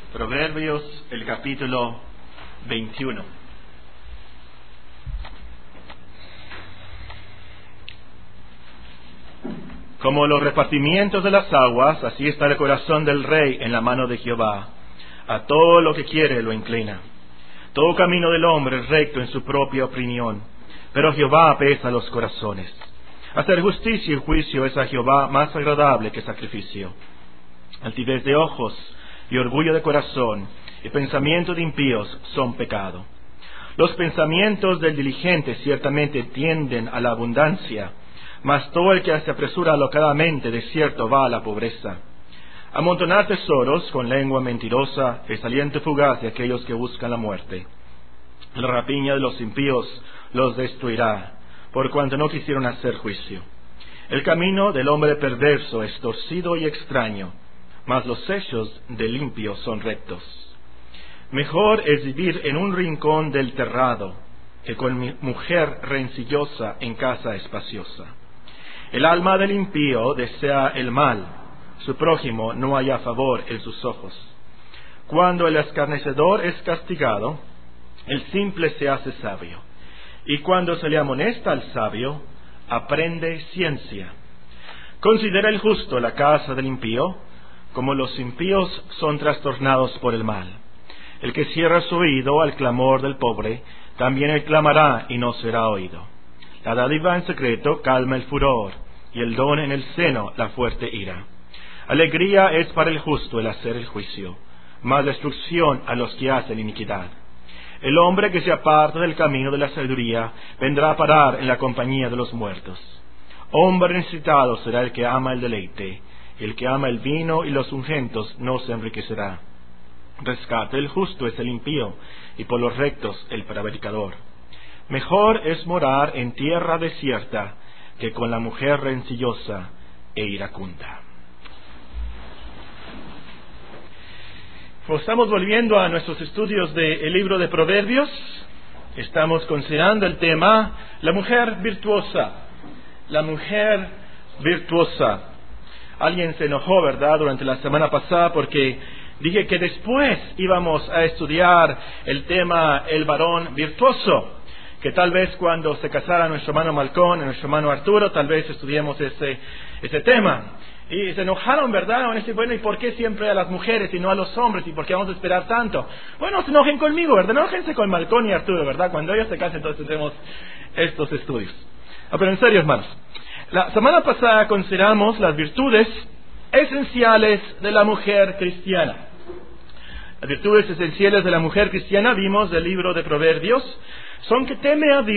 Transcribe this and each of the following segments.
Proverbios, el capítulo 21. Como los repartimientos de las aguas, así está el corazón del rey en la mano de Jehová. A todo lo que quiere lo inclina. Todo camino del hombre es recto en su propia opinión, pero Jehová pesa los corazones. Hacer justicia y juicio es a Jehová más agradable que sacrificio. Altivez de ojos y orgullo de corazón y pensamiento de impíos son pecado. Los pensamientos del diligente ciertamente tienden a la abundancia, mas todo el que se apresura alocadamente de cierto va a la pobreza. Amontonar tesoros con lengua mentirosa es aliento fugaz de aquellos que buscan la muerte. La rapiña de los impíos los destruirá, por cuanto no quisieron hacer juicio. El camino del hombre perverso es torcido y extraño, mas los hechos del limpio son rectos. Mejor es vivir en un rincón del terrado que con mujer rencillosa en casa espaciosa. El alma del impío desea el mal, su prójimo no halla favor en sus ojos. Cuando el escarnecedor es castigado, el simple se hace sabio, y cuando se le amonesta al sabio, aprende ciencia. Considera el justo la casa del impío, como los impíos son trastornados por el mal. El que cierra su oído al clamor del pobre, también él clamará y no será oído. La dádiva en secreto calma el furor, y el don en el seno la fuerte ira. Alegría es para el justo el hacer el juicio, mas destrucción a los que hacen iniquidad. El hombre que se aparta del camino de la sabiduría vendrá a parar en la compañía de los muertos. Hombre necesitado será el que ama el deleite, y el que ama el vino y los ungüentos no se enriquecerá. Rescate el justo es el impío, y por los rectos el prevaricador. Mejor es morar en tierra desierta que con la mujer rencillosa e iracunda. Estamos volviendo a nuestros estudios del libro de Proverbios. Estamos considerando el tema la mujer virtuosa. La mujer virtuosa. Alguien se enojó, ¿verdad?, durante la semana pasada porque dije que después íbamos a estudiar el tema el varón virtuoso. Que tal vez cuando se casara nuestro hermano Malcón y nuestro hermano Arturo, tal vez estudiemos ese tema. Y se enojaron, ¿verdad? Bueno, ¿y por qué siempre a las mujeres y no a los hombres? ¿Y por qué vamos a esperar tanto? Bueno, se enojen conmigo, ¿verdad? No enojense con Malcón y Arturo, ¿verdad? Cuando ellos se casen, entonces tendremos estos estudios. Pero en serio, hermanos, la semana pasada consideramos las virtudes esenciales de la mujer cristiana. Las virtudes esenciales de la mujer cristiana, vimos del libro de Proverbios, son que teme a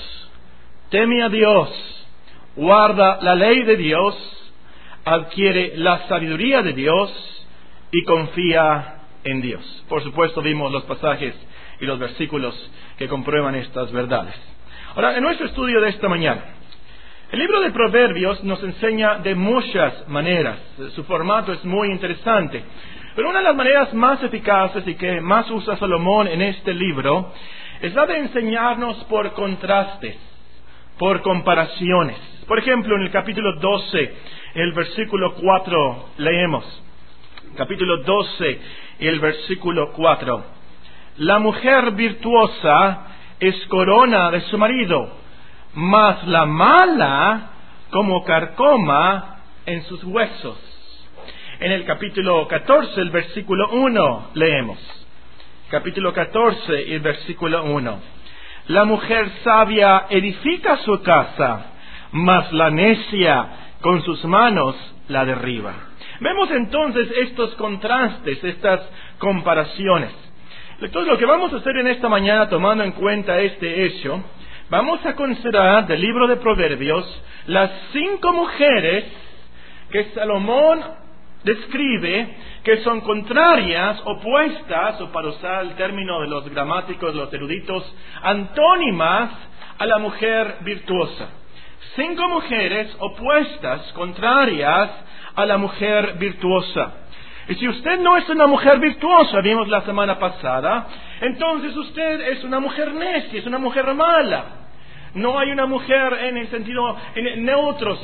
Dios, guarda la ley de Dios, adquiere la sabiduría de Dios y confía en Dios. Por supuesto, vimos los pasajes y los versículos que comprueban estas verdades. Ahora, en nuestro estudio de esta mañana, el libro de Proverbios nos enseña de muchas maneras. Su formato es muy interesante. Pero una de las maneras más eficaces y que más usa Salomón en este libro es la de enseñarnos por contrastes, por comparaciones. Por ejemplo, en el capítulo 12, el versículo 4, leemos. Capítulo 12, el versículo 4. La mujer virtuosa es corona de su marido, mas la mala como carcoma en sus huesos. En el capítulo 14, el versículo 1, leemos. Capítulo 14, el versículo 1. La mujer sabia edifica su casa, mas la necia con sus manos la derriba. Vemos entonces estos contrastes, estas comparaciones. Entonces, lo que vamos a hacer en esta mañana, tomando en cuenta este hecho, vamos a considerar del libro de Proverbios las 5 mujeres que Salomón describe que son contrarias, opuestas, o para usar el término de los gramáticos, los eruditos, antónimas a la mujer virtuosa. 5 mujeres opuestas, contrarias a la mujer virtuosa. Y si usted no es una mujer virtuosa, vimos la semana pasada, entonces usted es una mujer necia, es una mujer mala. No hay una mujer en el sentido neutro,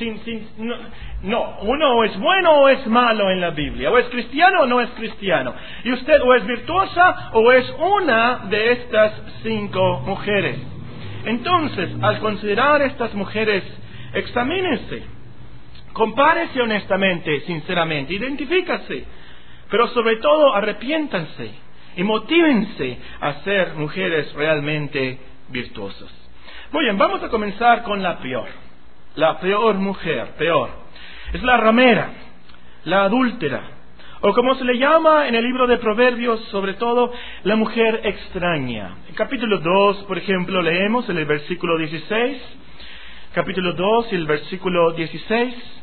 no, uno o es bueno o es malo en la Biblia, o es cristiano o no es cristiano. Y usted o es virtuosa o es una de estas 5 mujeres. Entonces, al considerar estas mujeres, examínense, compárese honestamente, sinceramente, identifícase, pero sobre todo arrepiéntanse y motívense a ser mujeres realmente virtuosas. Muy bien, vamos a comenzar con la peor mujer, es la ramera, la adúltera, o como se le llama en el libro de Proverbios, sobre todo, la mujer extraña. En capítulo 2, por ejemplo, leemos en el versículo 16, capítulo 2 y el versículo 16,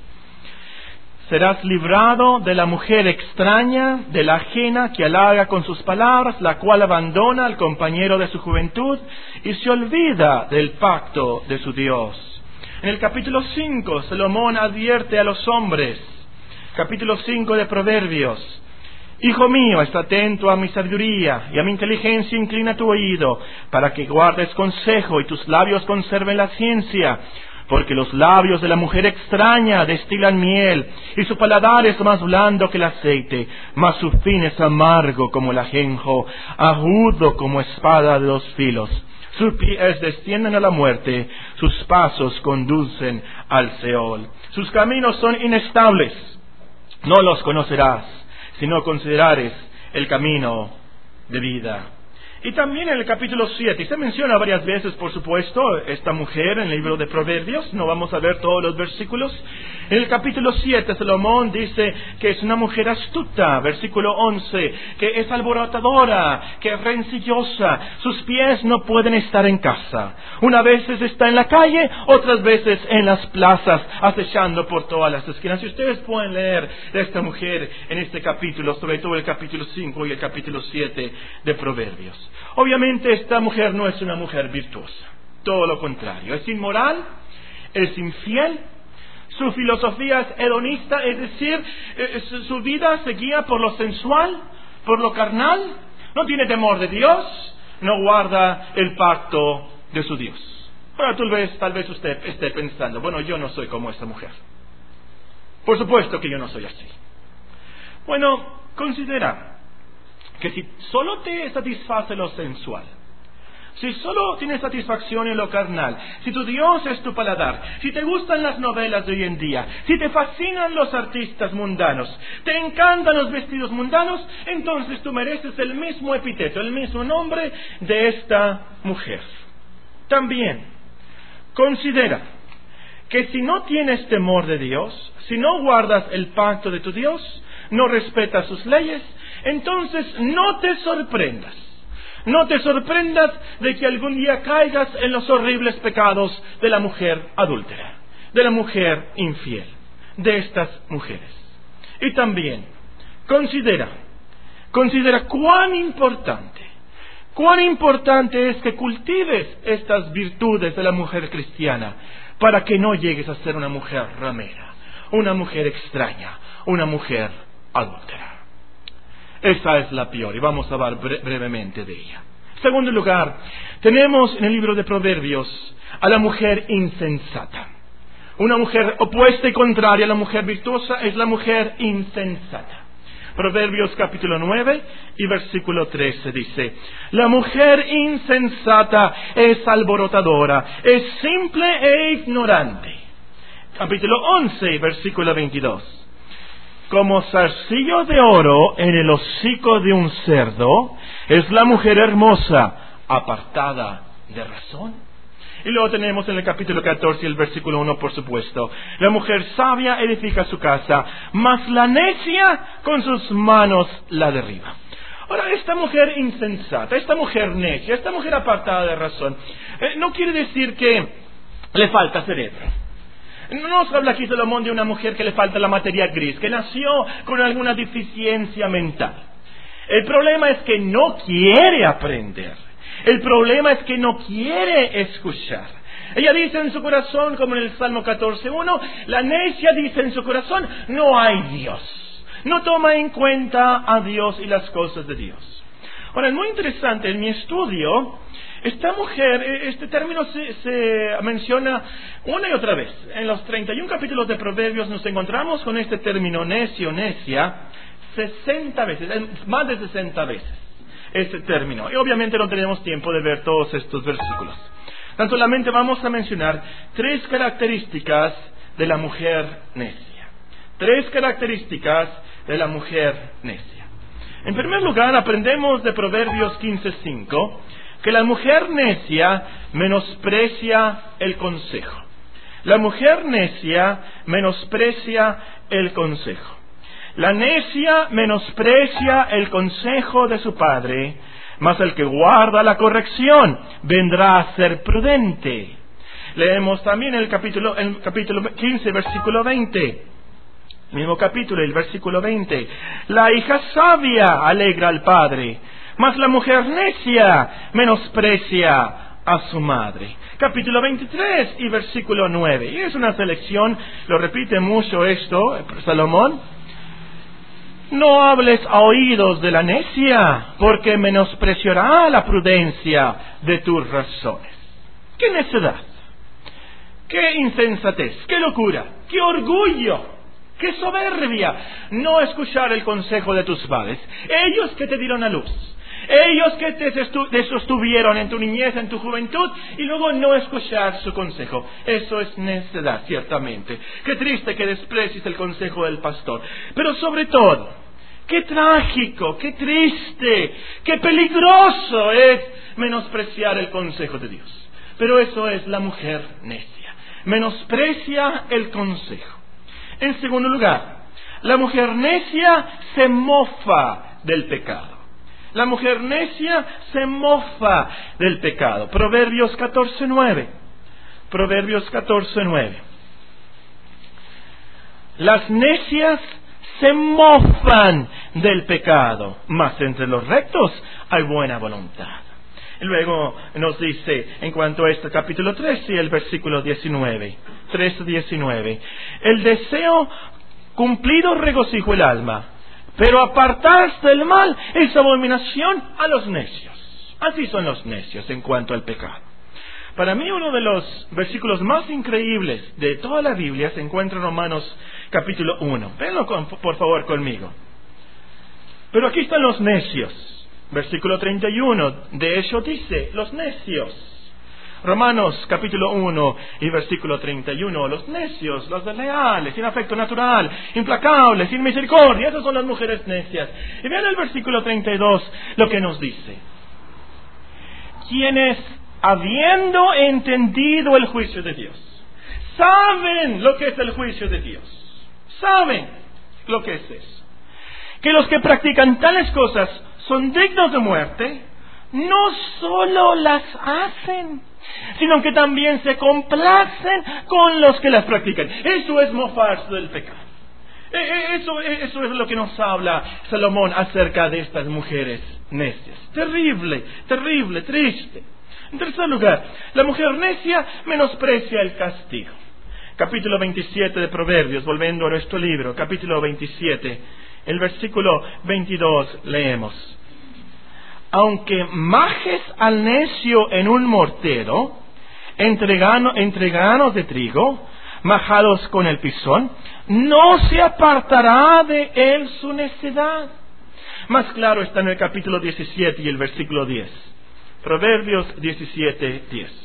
serás librado de la mujer extraña, de la ajena que halaga con sus palabras, la cual abandona al compañero de su juventud y se olvida del pacto de su Dios. En el capítulo 5, Salomón advierte a los hombres, capítulo 5 de Proverbios: Hijo mío, está atento a mi sabiduría y a mi inteligencia inclina tu oído, para que guardes consejo y tus labios conserven la ciencia. Porque los labios de la mujer extraña destilan miel, y su paladar es más blando que el aceite, mas su fin es amargo como el ajenjo, agudo como espada de 2 filos. Sus pies descienden a la muerte, sus pasos conducen al Seol. Sus caminos son inestables, no los conocerás, si no considerares el camino de vida. Y también en el capítulo 7, y se menciona varias veces, por supuesto, esta mujer en el libro de Proverbios, no vamos a ver todos los versículos. En el capítulo 7, Salomón dice que es una mujer astuta, versículo 11, que es alborotadora, que es rencillosa, sus pies no pueden estar en casa. Unas veces está en la calle, otras veces en las plazas, acechando por todas las esquinas. Y ustedes pueden leer de esta mujer en este capítulo, sobre todo el capítulo 5 y el capítulo 7 de Proverbios. Obviamente esta mujer no es una mujer virtuosa, todo lo contrario, es inmoral, es infiel, su filosofía es hedonista, es decir, su vida se guía por lo sensual, por lo carnal, no tiene temor de Dios, no guarda el pacto de su Dios. Ahora tal vez usted esté pensando, bueno, yo no soy como esta mujer. Por supuesto que yo no soy así. Bueno, considera que si solo te satisface lo sensual, si solo tienes satisfacción en lo carnal, si tu Dios es tu paladar, si te gustan las novelas de hoy en día, si te fascinan los artistas mundanos, te encantan los vestidos mundanos, entonces tú mereces el mismo epíteto, el mismo nombre de esta mujer. También, considera que si no tienes temor de Dios, si no guardas el pacto de tu Dios, no respetas sus leyes, entonces no te sorprendas de que algún día caigas en los horribles pecados de la mujer adúltera, de la mujer infiel, de estas mujeres. Y también considera cuán importante es que cultives estas virtudes de la mujer cristiana para que no llegues a ser una mujer ramera, una mujer extraña, una mujer adúltera. Esa es la peor y vamos a hablar brevemente de ella. En segundo lugar, tenemos en el libro de Proverbios a la mujer insensata. Una mujer opuesta y contraria a la mujer virtuosa es la mujer insensata. Proverbios capítulo 9 y versículo 13 dice: la mujer insensata es alborotadora, es simple e ignorante. Capítulo 11, versículo 22. Como zarcillo de oro en el hocico de un cerdo, es la mujer hermosa, apartada de razón. Y luego tenemos en el capítulo 14 el versículo 1, por supuesto: la mujer sabia edifica su casa, mas la necia con sus manos la derriba. Ahora, esta mujer insensata, esta mujer necia, esta mujer apartada de razón, no quiere decir que le falta cerebro. No nos habla aquí Salomón de una mujer que le falta la materia gris, que nació con alguna deficiencia mental. El problema es que no quiere aprender. El problema es que no quiere escuchar. Ella dice en su corazón, como en el Salmo 14:1, la necia dice en su corazón: no hay Dios. No toma en cuenta a Dios y las cosas de Dios. Ahora, es muy interesante, en mi estudio, esta mujer, este término se menciona una y otra vez. En los 31 capítulos de Proverbios nos encontramos con este término necio, necia, 60 veces, más de 60 veces, este término. Y obviamente no tenemos tiempo de ver todos estos versículos. Tan solamente vamos a mencionar 3 características de la mujer necia. 3 características de la mujer necia. En primer lugar, aprendemos de Proverbios 15:5 que la mujer necia menosprecia el consejo. La mujer necia menosprecia el consejo. La necia menosprecia el consejo de su padre, mas el que guarda la corrección vendrá a ser prudente. Leemos también el capítulo 15, versículo 20. Mismo capítulo, el versículo 20. La hija sabia alegra al padre, mas la mujer necia menosprecia a su madre. Capítulo 23 y versículo 9. Y es una selección, lo repite mucho esto, Salomón. No hables a oídos de la necia, porque menospreciará la prudencia de tus razones. ¡Qué necedad! ¡Qué insensatez! ¡Qué locura! ¡Qué orgullo! ¡Qué soberbia! No escuchar el consejo de tus padres. Ellos que te dieron a luz. Ellos que te sostuvieron en tu niñez, en tu juventud, y luego no escuchar su consejo. Eso es necedad, ciertamente. Qué triste que desprecies el consejo del pastor. Pero sobre todo, qué trágico, qué triste, qué peligroso es menospreciar el consejo de Dios. Pero eso es la mujer necia. Menosprecia el consejo. En segundo lugar, la mujer necia se mofa del pecado. La mujer necia se mofa del pecado. Proverbios 14:9. Proverbios 14:9. Las necias se mofan del pecado, mas entre los rectos hay buena voluntad. Y luego nos dice, en cuanto a este capítulo 13, el versículo 19, 13-19, el deseo cumplido regocijo el alma, pero apartarse del mal es abominación a los necios. Así son los necios en cuanto al pecado. Para mí uno de los versículos más increíbles de toda la Biblia se encuentra en Romanos capítulo 1. Véanlo por favor conmigo. Pero aquí están los necios. Versículo 31, de hecho dice, los necios. Romanos capítulo 1 y versículo 31, los necios, los desleales, sin afecto natural, implacables, sin misericordia, esas son las mujeres necias. Y vean el versículo 32, lo que nos dice. Quienes, habiendo entendido el juicio de Dios, saben lo que es el juicio de Dios. Saben lo que es eso. Que los que practican tales cosas son dignos de muerte, no solo las hacen, sino que también se complacen con los que las practican. Eso es mofarse del pecado. Eso es lo que nos habla Salomón acerca de estas mujeres necias. Terrible, terrible, triste. En tercer lugar, la mujer necia menosprecia el castigo. Capítulo 27 de Proverbios, volviendo a nuestro libro, capítulo 27, el versículo 22, leemos. Aunque majes al necio en un mortero, entre granos de trigo, majados con el pisón, no se apartará de él su necedad. Más claro está en el capítulo 17 y el versículo 10. Proverbios 17, 10.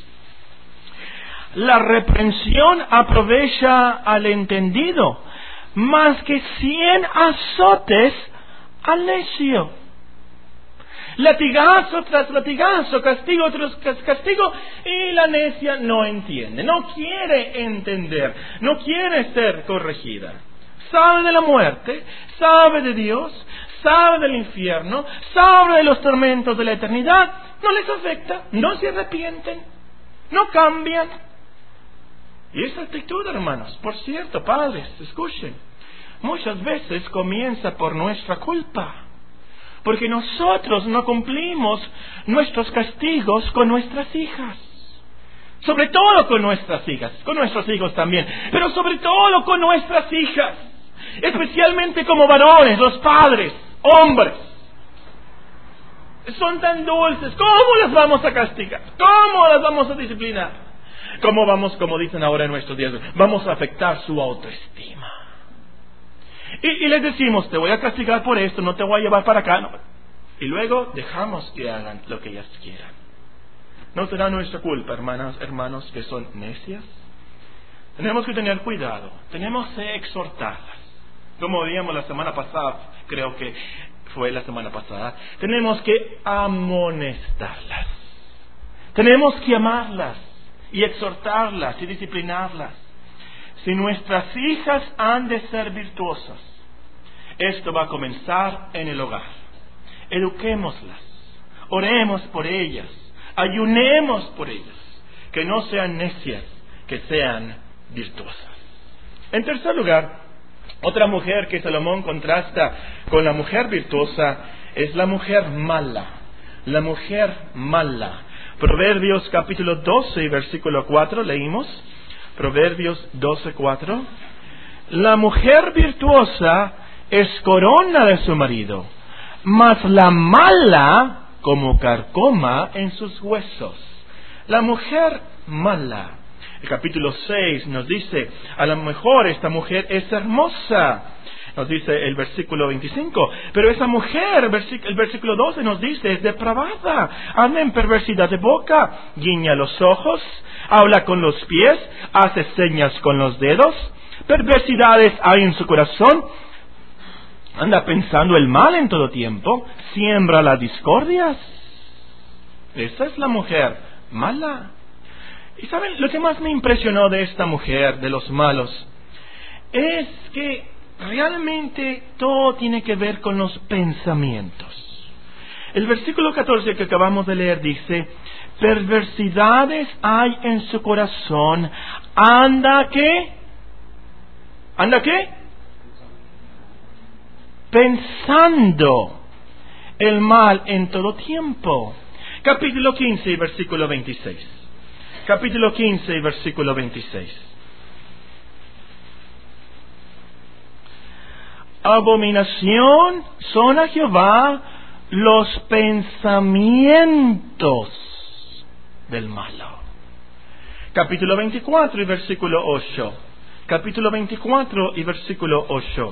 La reprensión aprovecha al entendido, más que 100 azotes al necio. Latigazo tras latigazo, castigo tras castigo, y la necia no entiende, no quiere entender, no quiere ser corregida. Sabe de la muerte, sabe de Dios, sabe del infierno, sabe de los tormentos de la eternidad, no les afecta, no se arrepienten, no cambian. Y esa actitud, hermanos, por cierto, padres, escuchen, muchas veces comienza por nuestra culpa. Porque nosotros no cumplimos nuestros castigos con nuestras hijas. Sobre todo con nuestras hijas, con nuestros hijos también, pero sobre todo con nuestras hijas. Especialmente como varones, los padres, hombres. son tan dulces, ¿cómo las vamos a castigar? ¿Cómo las vamos a disciplinar? ¿Cómo vamos, como dicen ahora en nuestros días, vamos a afectar su autoestima? Y les decimos, te voy a castigar por esto, no te voy a llevar para acá. No. Y luego dejamos que hagan lo que ellas quieran. ¿No será nuestra culpa, hermanos, que son necias? Tenemos que tener cuidado, tenemos que exhortarlas. Como veíamos la semana pasada, creo que fue la semana pasada, tenemos que amonestarlas. Tenemos que amarlas y exhortarlas y disciplinarlas. Si nuestras hijas han de ser virtuosas, esto va a comenzar en el hogar. Eduquémoslas, oremos por ellas, ayunemos por ellas, que no sean necias, que sean virtuosas. En tercer lugar, otra mujer que Salomón contrasta con la mujer virtuosa es la mujer mala. La mujer mala. Proverbios capítulo 12 y versículo 4 leímos. Proverbios 12:4. La mujer virtuosa es corona de su marido, mas la mala como carcoma en sus huesos. La mujer mala. El capítulo 6 nos dice, a lo mejor esta mujer es hermosa. Nos dice el versículo 25, pero esa mujer, el versículo 12 nos dice, es depravada, anda en perversidad de boca, guiña los ojos, habla con los pies, hace señas con los dedos, perversidades hay en su corazón, anda pensando el mal en todo tiempo, siembra las discordias. Esa es la mujer mala. Y ¿saben? Lo que más me impresionó de esta mujer, de los malos, es que realmente todo tiene que ver con los pensamientos. El versículo 14 que acabamos de leer dice, perversidades hay en su corazón, ¿anda qué? ¿Anda qué? Pensando el mal en todo tiempo. Capítulo 15 y versículo 26. Capítulo 15 y versículo 26. Abominación son a Jehová los pensamientos del malo. Capítulo 24 y versículo 8. Capítulo 24 y versículo 8.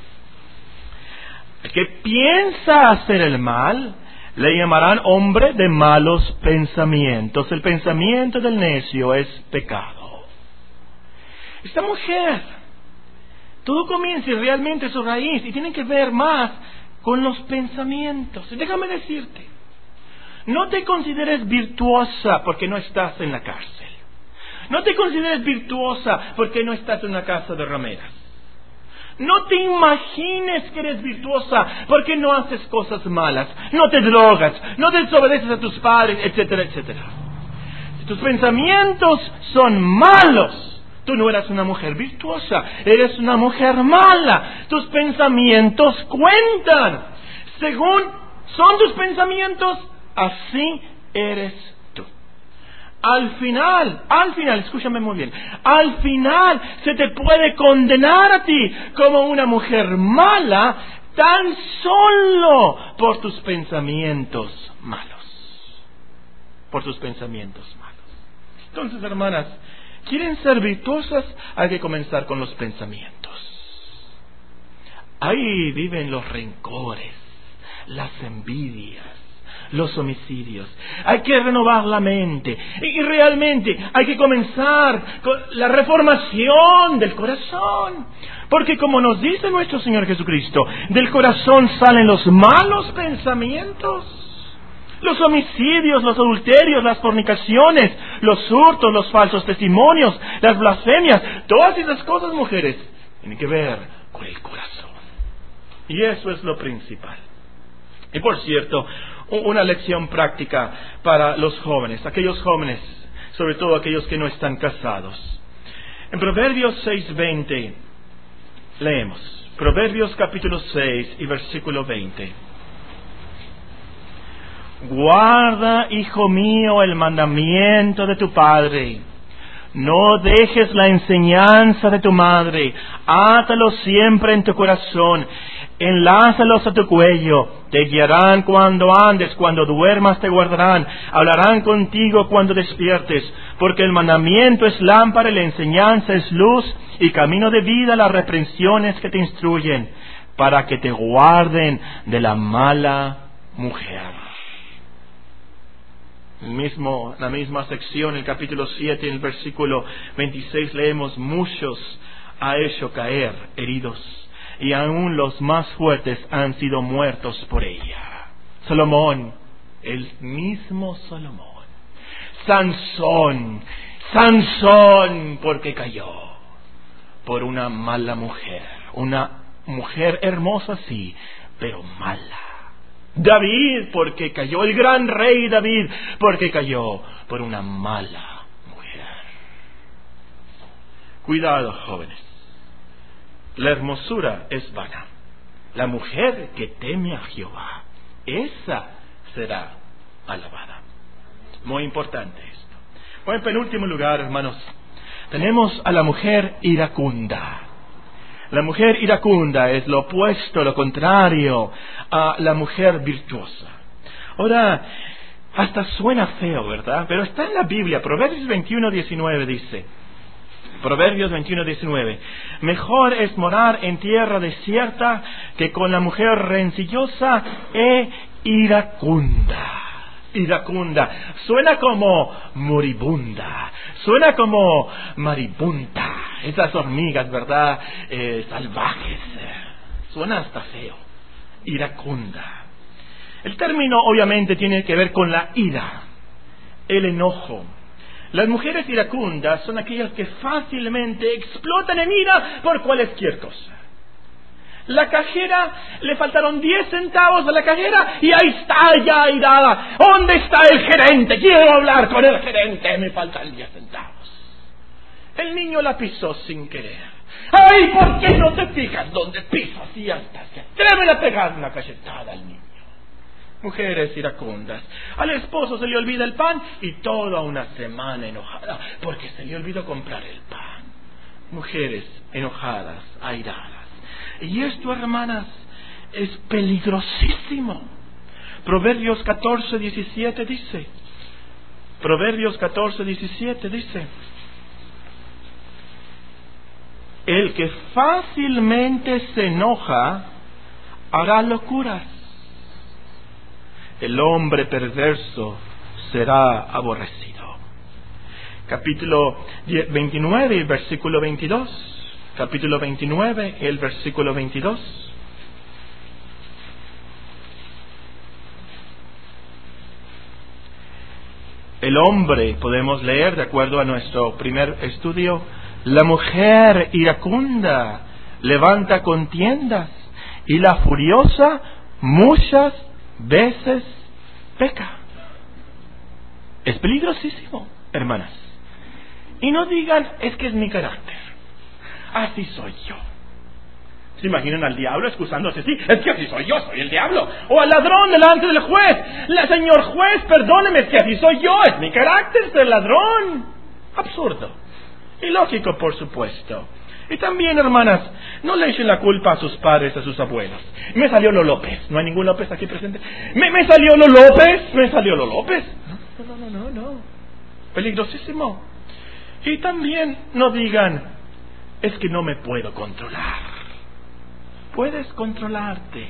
El que piensa hacer el mal, le llamarán hombre de malos pensamientos. El pensamiento del necio es pecado. Esta mujer, todo comienza y realmente su raíz, y tiene que ver más con los pensamientos. Y déjame decirte, no te consideres virtuosa porque no estás en la cárcel. No te consideres virtuosa porque no estás en una casa de rameras. No te imagines que eres virtuosa porque no haces cosas malas, no te drogas, no desobedeces a tus padres, etcétera, etcétera. Si tus pensamientos son malos, tú no eres una mujer virtuosa, eres una mujer mala. Tus pensamientos cuentan. Según son tus pensamientos, así eres tú. Al final, escúchame muy bien, al final se te puede condenar a ti como una mujer mala tan solo por tus pensamientos malos. Por tus pensamientos malos. Entonces, hermanas, ¿quieren ser virtuosas? Hay que comenzar con los pensamientos. Ahí viven los rencores, las envidias, los homicidios. Hay que renovar la mente. Y realmente hay que comenzar con la reformación del corazón. Porque como nos dice nuestro Señor Jesucristo, del corazón salen los malos pensamientos. Los homicidios, los adulterios, las fornicaciones, los hurtos, los falsos testimonios, las blasfemias, todas esas cosas, mujeres, tienen que ver con el corazón. Y eso es lo principal. Y por cierto, una lección práctica para los jóvenes, aquellos jóvenes, sobre todo aquellos que no están casados. En Proverbios 6:20, leemos, Proverbios capítulo 6 y versículo 20. Guarda, hijo mío, el mandamiento de tu padre. No dejes la enseñanza de tu madre. Átalo siempre en tu corazón. Enlázalos a tu cuello, te guiarán cuando andes, cuando duermas te guardarán, hablarán contigo cuando despiertes, porque el mandamiento es lámpara y la enseñanza es luz, y camino de vida las reprensiones que te instruyen, para que te guarden de la mala mujer. La misma sección, el capítulo 7, en el versículo 26, leemos: muchos ha hecho caer heridos, y aún los más fuertes han sido muertos por ella. Salomón, el mismo Salomón. Sansón, porque cayó por una mala mujer. Una mujer hermosa, sí, pero mala. David, porque cayó. El gran rey David, porque cayó por una mala mujer. Cuidado, jóvenes. La hermosura es vana. La mujer que teme a Jehová, esa será alabada. Muy importante esto. Bueno, en penúltimo lugar, hermanos, tenemos a la mujer iracunda. La mujer iracunda es lo opuesto, lo contrario a la mujer virtuosa. Ahora, hasta suena feo, ¿verdad? Pero está en la Biblia. Proverbios 21:19 dice: Proverbios 21:19: mejor es morar en tierra desierta que con la mujer rencillosa e iracunda. Iracunda suena como moribunda, suena como maribunta, esas hormigas, ¿verdad? Salvajes. Suena hasta feo. Iracunda. El término obviamente tiene que ver con la ira, el enojo. Las mujeres iracundas son aquellas que fácilmente explotan en ira por cualquier cosa. La cajera, le faltaron 10 centavos a la cajera y ahí está ya irada. ¿Dónde está el gerente? Quiero hablar con el gerente, me faltan 10 centavos. El niño la pisó sin querer. ¡Ay, por qué no te fijas dónde pisas y hasta se atreven a pegar una cachetada al niño! Mujeres iracundas. Al esposo se le olvida el pan y toda una semana enojada porque se le olvidó comprar el pan. Mujeres enojadas, airadas. Y esto, hermanas, es peligrosísimo. Proverbios 14:17 dice. Proverbios 14:17 dice: el que fácilmente se enoja hará locuras. El hombre perverso será aborrecido. Capítulo 29, el versículo 22. Capítulo 29, el versículo 22. El hombre, podemos leer, de acuerdo a nuestro primer estudio: la mujer iracunda levanta contiendas, y la furiosa muchas veces peca. Es peligrosísimo, hermanas. Y no digan: es que es mi carácter, así soy yo. ¿Se imaginan al diablo excusándose? Sí, es que así soy yo, soy el diablo. O al ladrón delante del juez: señor juez, perdóneme, es que así soy yo, es mi carácter ser ladrón. Absurdo. Ilógico, por supuesto. Y también, hermanas, no le echen la culpa a sus padres, a sus abuelos. Me salió lo López. ¿No hay ningún López aquí presente? ¿Me salió lo López? ¿Me salió lo López? No. Peligrosísimo. Y también no digan: es que no me puedo controlar. Puedes controlarte.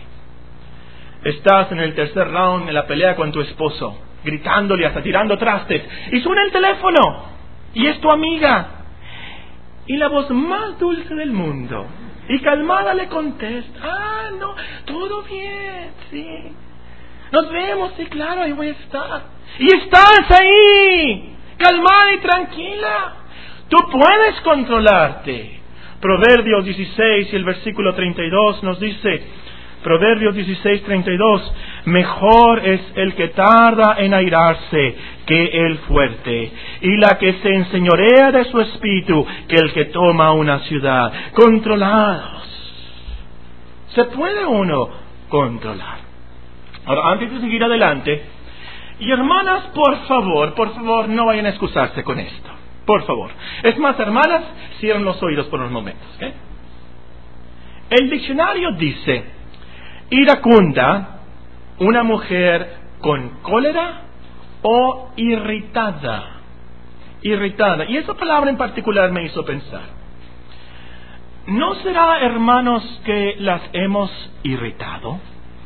Estás en el tercer round en la pelea con tu esposo, gritándole, hasta tirando trastes, y suena el teléfono, y es tu amiga, y la voz más dulce del mundo y calmada le contesta: no, todo bien, sí, nos vemos, sí, claro, ahí voy a estar. Y estás ahí, calmada y tranquila. Tú puedes controlarte. Proverbios 16 y el versículo 32 nos dice, Proverbios 16:32: mejor es el que tarda en airarse que el fuerte, y la que se enseñorea de su espíritu que el que toma una ciudad. Controlados. Se puede uno controlar. Ahora, antes de seguir adelante, y hermanas, por favor, no vayan a excusarse con esto. Por favor. Es más, hermanas, cierren los oídos por unos momentos. ¿Okay? El diccionario dice iracunda, una mujer con cólera o irritada. Irritada. Y esa palabra en particular me hizo pensar. ¿No será, hermanos, que las hemos irritado?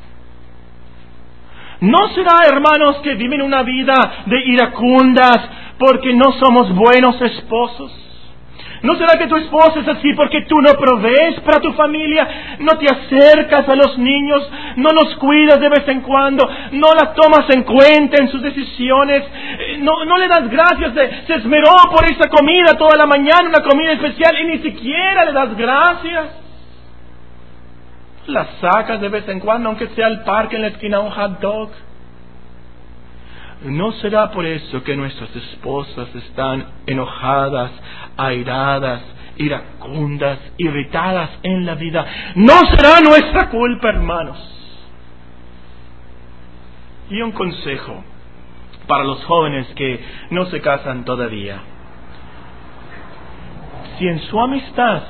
¿No será, hermanos, que viven una vida de iracundas porque no somos buenos esposos? ¿No será que tu esposa es así porque tú no provees para tu familia, no te acercas a los niños, no los cuidas de vez en cuando, no las tomas en cuenta en sus decisiones, no le das gracias, se esmeró por esa comida toda la mañana, una comida especial, y ni siquiera le das gracias? La sacas de vez en cuando, aunque sea al parque en la esquina, un hot dog. ¿No será por eso que nuestras esposas están enojadas, airadas, iracundas, irritadas en la vida? No será nuestra culpa, hermanos. Y un consejo para los jóvenes que no se casan todavía. Si en su amistad,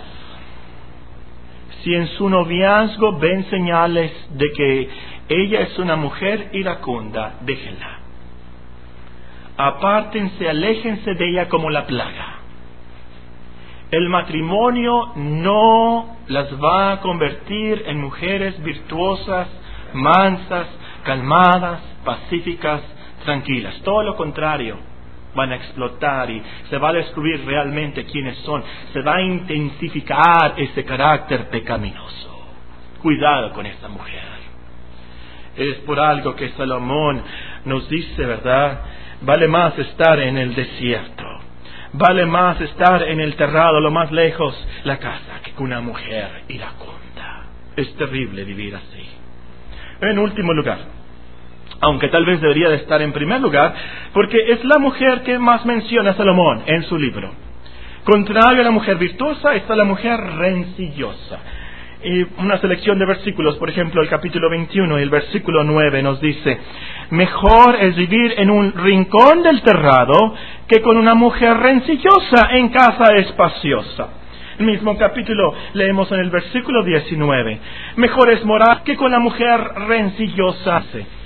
si en su noviazgo ven señales de que ella es una mujer iracunda, déjenla. Apártense, aléjense de ella como la plaga. El matrimonio no las va a convertir en mujeres virtuosas, mansas, calmadas, pacíficas, tranquilas. Todo lo contrario, van a explotar y se va a descubrir realmente quiénes son. Se va a intensificar ese carácter pecaminoso. Cuidado con esta mujer. Es por algo que Salomón nos dice, ¿verdad? Vale más estar en el desierto, vale más estar en el terrado, lo más lejos, la casa, que con una mujer iracunda. Es terrible vivir así. En último lugar, aunque tal vez debería de estar en primer lugar, porque es la mujer que más menciona Salomón en su libro. Contrario a la mujer virtuosa está la mujer rencillosa. Y una selección de versículos, por ejemplo, el capítulo 21 y el versículo 9 nos dice: mejor es vivir en un rincón del terrado que con una mujer rencillosa en casa espaciosa. El mismo capítulo leemos en el versículo 19: mejor es morar que con la mujer rencillosa.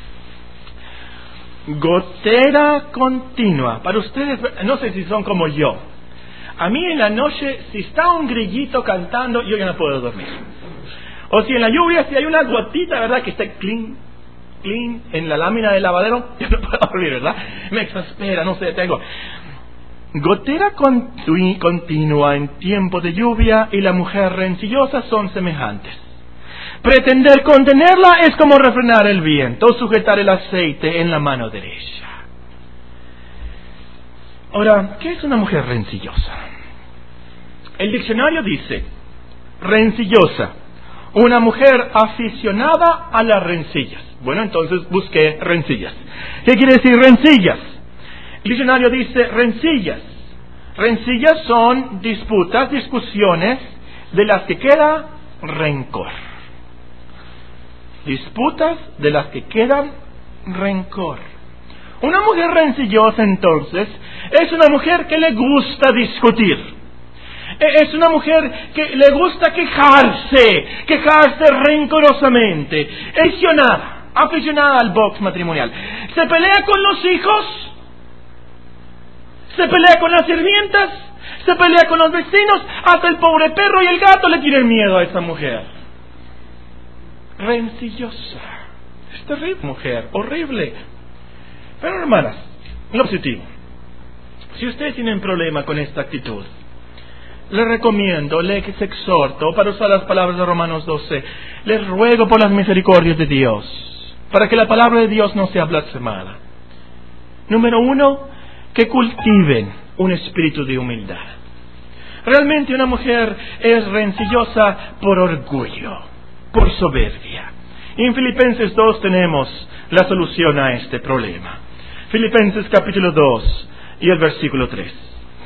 Gotera continua. Para ustedes, no sé si son como yo. A mí en la noche, si está un grillito cantando, yo ya no puedo dormir. O si en la lluvia, si hay una gotita, ¿verdad?, que está clean en la lámina del lavadero, yo no puedo dormir, ¿verdad? Me exaspera, no sé, tengo gotera continua en tiempo de lluvia y la mujer rencillosa son semejantes. Pretender contenerla es como refrenar el viento, sujetar el aceite en la mano derecha. Ahora, ¿qué es una mujer rencillosa? El diccionario dice: rencillosa, una mujer aficionada a las rencillas. Bueno, entonces busqué rencillas. ¿Qué quiere decir rencillas? El diccionario dice rencillas. Rencillas son disputas, discusiones de las que queda rencor. Disputas de las que quedan rencor. Una mujer rencillosa, entonces, es una mujer que le gusta discutir. Es una mujer que le gusta quejarse rencorosamente, aficionada al box matrimonial. Se pelea con los hijos, se pelea con las sirvientas, se pelea con los vecinos, hasta el pobre perro y el gato le tienen miedo a esa mujer. Rencillosa. Es terrible, mujer, horrible. Pero hermanas, lo positivo. Si ustedes tienen problema con esta actitud, les recomiendo, les exhorto, para usar las palabras de Romanos 12, les ruego por las misericordias de Dios, para que la palabra de Dios no sea blasfemada. Número 1, que cultiven un espíritu de humildad. Realmente una mujer es rencillosa por orgullo, por soberbia. Y en Filipenses 2 tenemos la solución a este problema. Filipenses capítulo 2 y el versículo 3.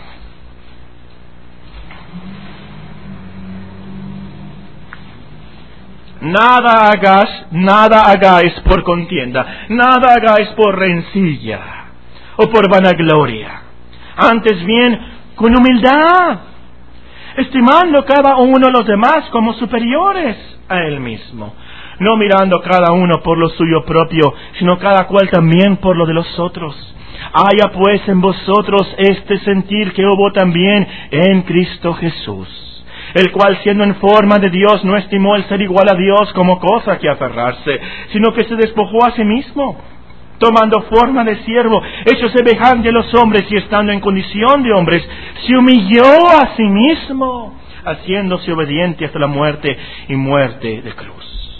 Nada hagáis por contienda, nada hagáis por rencilla o por vanagloria. Antes bien, con humildad, estimando cada uno a los demás como superiores a él mismo, no mirando cada uno por lo suyo propio, sino cada cual también por lo de los otros. Haya pues en vosotros este sentir que hubo también en Cristo Jesús, el cual siendo en forma de Dios no estimó el ser igual a Dios como cosa que aferrarse, sino que se despojó a sí mismo, tomando forma de siervo, hecho semejante a los hombres y estando en condición de hombres, se humilló a sí mismo, haciéndose obediente hasta la muerte y muerte de cruz.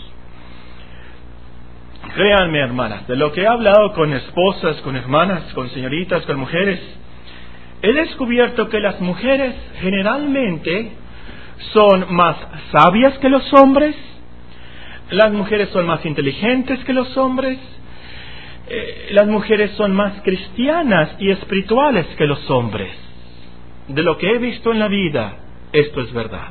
Créanme, hermanas, de lo que he hablado con esposas, con hermanas, con señoritas, con mujeres, he descubierto que las mujeres generalmente son más sabias que los hombres, las mujeres son más inteligentes que los hombres, las mujeres son más cristianas y espirituales que los hombres. De lo que he visto en la vida, esto es verdad.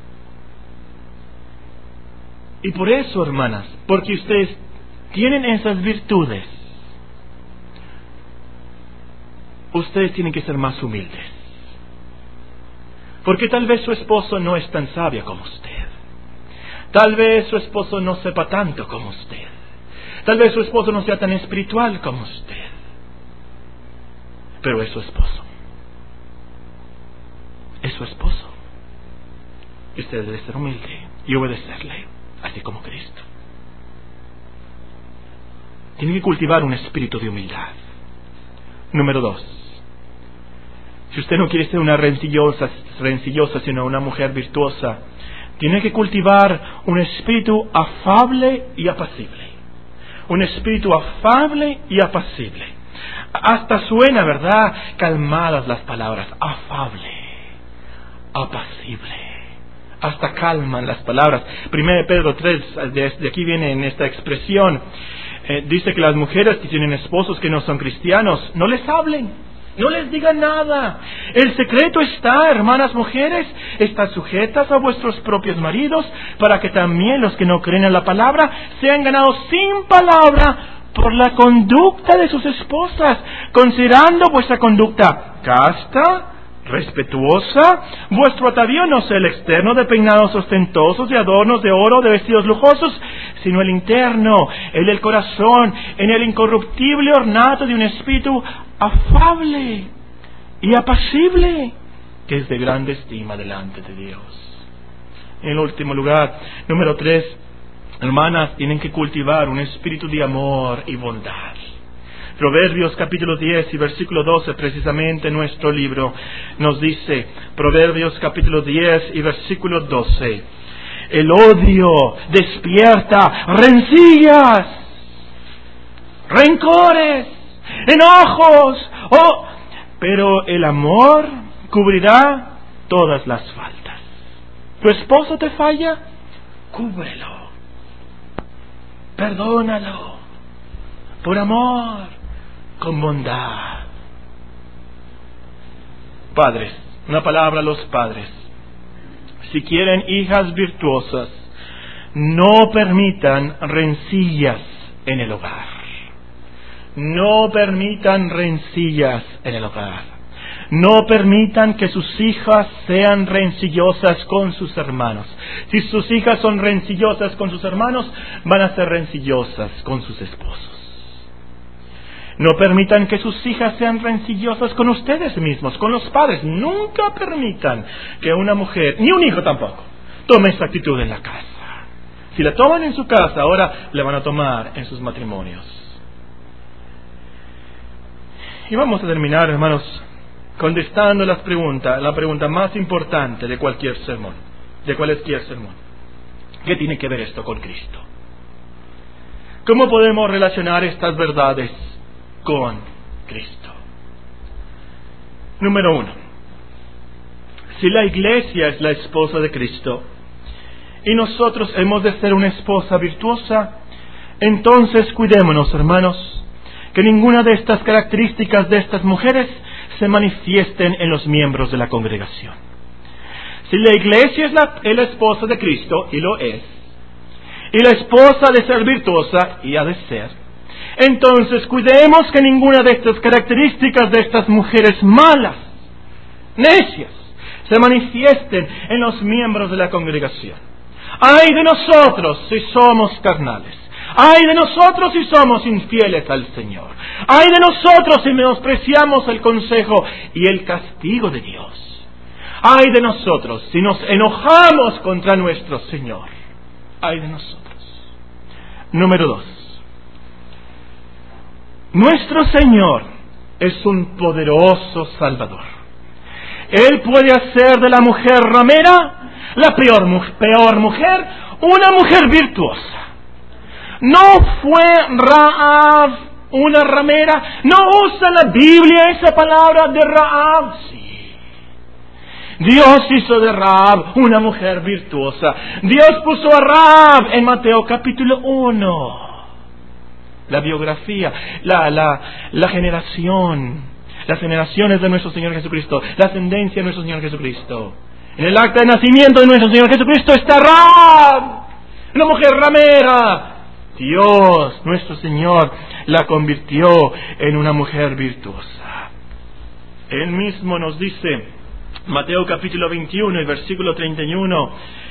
Y por eso, hermanas, porque ustedes tienen esas virtudes, ustedes tienen que ser más humildes. Porque tal vez su esposo no es tan sabio como usted. Tal vez su esposo no sepa tanto como usted. Tal vez su esposo no sea tan espiritual como usted. Pero es su esposo. Es su esposo. Y usted debe ser humilde y obedecerle, así como Cristo. Tiene que cultivar un espíritu de humildad. Número 2. Si usted no quiere ser una rencillosa, sino una mujer virtuosa, tiene que cultivar un espíritu afable y apacible. Un espíritu afable y apacible. Hasta suena, ¿verdad?, calmadas las palabras. Afable, apacible. Hasta calman las palabras. 1 Pedro 3, de aquí viene en esta expresión. Dice que las mujeres que tienen esposos que no son cristianos, no les hablen, no les digan nada. El secreto está, hermanas mujeres, están sujetas a vuestros propios maridos, para que también los que no creen en la palabra sean ganados sin palabra por la conducta de sus esposas, considerando vuestra conducta casta, respetuosa, vuestro atavío no sea el externo de peinados ostentosos, de adornos de oro, de vestidos lujosos, sino el interno, el del corazón, en el incorruptible ornato de un espíritu afable y apacible, que es de grande estima delante de Dios. En último lugar, número 3, hermanas, tienen que cultivar un espíritu de amor y bondad. Proverbios capítulo 10 y versículo 12, precisamente nuestro libro, nos dice, Proverbios capítulo 10 y versículo 12, el odio despierta rencillas, rencores, enojos, pero el amor cubrirá todas las faltas. ¿Tu esposo te falla? Cúbrelo, perdónalo, por amor, con bondad. Padres, una palabra a los padres. Si quieren hijas virtuosas, no permitan rencillas en el hogar. No permitan rencillas en el hogar. No permitan que sus hijas sean rencillosas con sus hermanos. Si sus hijas son rencillosas con sus hermanos, van a ser rencillosas con sus esposos. No permitan que sus hijas sean rencillosas con ustedes mismos, con los padres. Nunca permitan que una mujer, ni un hijo tampoco, tome esta actitud en la casa. Si la toman en su casa, ahora la van a tomar en sus matrimonios. Y vamos a terminar, hermanos, contestando la pregunta más importante de cualquier sermón, de cualquier sermón. ¿Qué tiene que ver esto con Cristo? ¿Cómo podemos relacionar estas verdades con Cristo? Número 1. Si la iglesia es la esposa de Cristo y nosotros hemos de ser una esposa virtuosa, entonces cuidémonos, hermanos, que ninguna de estas características de estas mujeres se manifiesten en los miembros de la congregación. Si la iglesia es la esposa de Cristo, y lo es, y la esposa ha de ser virtuosa, y ha de ser, entonces cuidemos que ninguna de estas características de estas mujeres malas, necias, se manifiesten en los miembros de la congregación. ¡Ay de nosotros si somos carnales! ¡Ay de nosotros si somos infieles al Señor! ¡Ay de nosotros si menospreciamos el consejo y el castigo de Dios! ¡Ay de nosotros si nos enojamos contra nuestro Señor! ¡Ay de nosotros! Número 2. Nuestro Señor es un poderoso Salvador. Él puede hacer de la mujer ramera la peor mujer, una mujer virtuosa. No fue Rahab una ramera. No usa la Biblia esa palabra de Rahab. Sí. Dios hizo de Rahab una mujer virtuosa. Dios puso a Rahab en Mateo capítulo 1. La biografía, la generación, las generaciones de nuestro Señor Jesucristo, la ascendencia de nuestro Señor Jesucristo. En el acta de nacimiento de nuestro Señor Jesucristo está Rahab, una mujer ramera. Dios, nuestro Señor, la convirtió en una mujer virtuosa. Él mismo nos dice, Mateo capítulo 21, el versículo 31,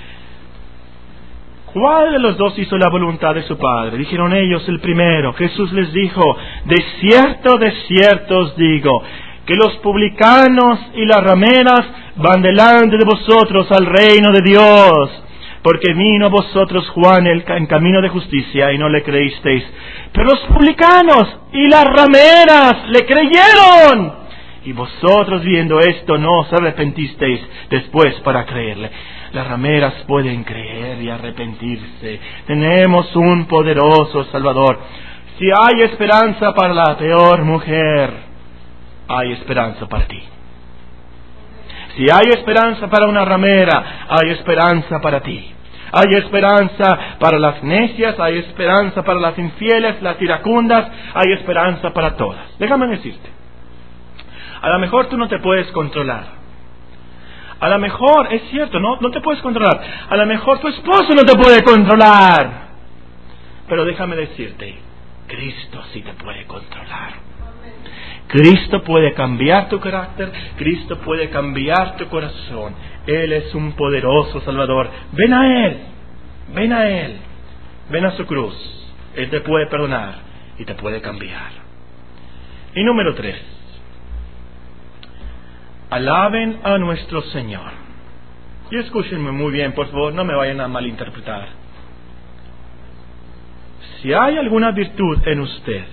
¿cuál de los dos hizo la voluntad de su Padre? Dijeron ellos, el primero. Jesús les dijo, de cierto os digo, que los publicanos y las rameras van delante de vosotros al reino de Dios. Porque vino a vosotros Juan en camino de justicia y no le creísteis. Pero los publicanos y las rameras le creyeron. Y vosotros viendo esto no os arrepentisteis después para creerle. Las rameras pueden creer y arrepentirse. Tenemos un poderoso Salvador. Si hay esperanza para la peor mujer, hay esperanza para ti. Si hay esperanza para una ramera, hay esperanza para ti. Hay esperanza para las necias, hay esperanza para las infieles, las iracundas, hay esperanza para todas. Déjame decirte, a lo mejor tú no te puedes controlar. A lo mejor, es cierto, no te puedes controlar. A lo mejor tu esposo no te puede controlar. Pero déjame decirte, Cristo sí te puede controlar. Cristo puede cambiar tu carácter, Cristo puede cambiar tu corazón. Él es un poderoso Salvador. Ven a Él, ven a su cruz. Él te puede perdonar y te puede cambiar. Y número 3, alaben a nuestro Señor. Y escúchenme muy bien, por favor, no me vayan a malinterpretar. Si hay alguna virtud en usted,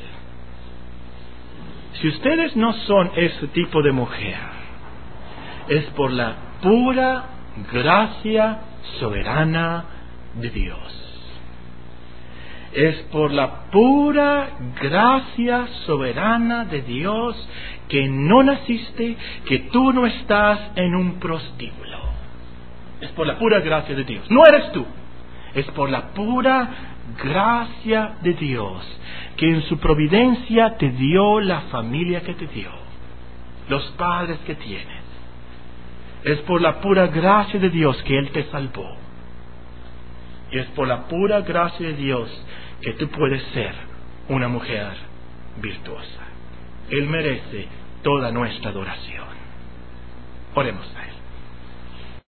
si ustedes no son ese tipo de mujer, es por la pura gracia soberana de Dios. Es por la pura gracia soberana de Dios que no naciste, que tú no estás en un prostíbulo. Es por la pura gracia de Dios. No eres tú. Es por la pura gracia de Dios que en su providencia te dio la familia que te dio, los padres que tienes. Es por la pura gracia de Dios que Él te salvó. Y es por la pura gracia de Dios que tú puedes ser una mujer virtuosa. Él merece toda nuestra adoración. Oremos a Él.